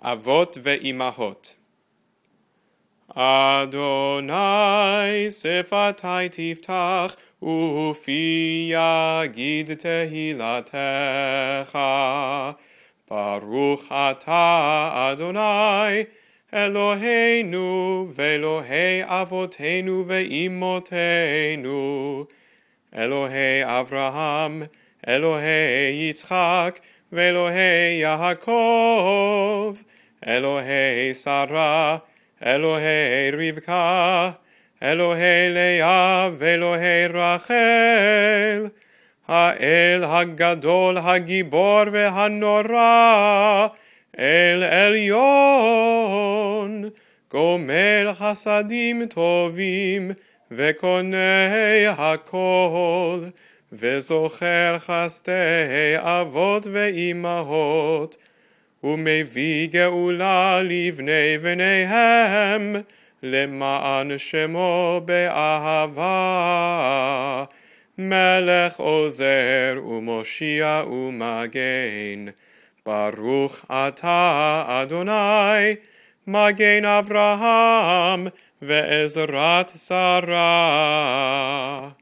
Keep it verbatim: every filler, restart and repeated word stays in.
אבות ואימהות. אדוני שפתי תפתח ופי יגיד תהילתך. ברוך אתה אדוני אלוהינו ואלוהי אבותינו ואימותינו, אלוהי אברהם, אלוהי יצחק ואלוהי יעקב, אלוהי שרה, אלוהי רבקה, אלוהי לאה ואלוהי רחל, האל הגדול הגיבור והנורא, אל עליון, גומל חסדים טובים וקונה הכל, וזוכר חסדי אבות ואימהות, ומביא גאולה לבני בניהם, למען שמו באהבה, מלך עוזר ומושיע ומגן. ברוך אתה אדוני, מגן אברהם ועזרת שרה.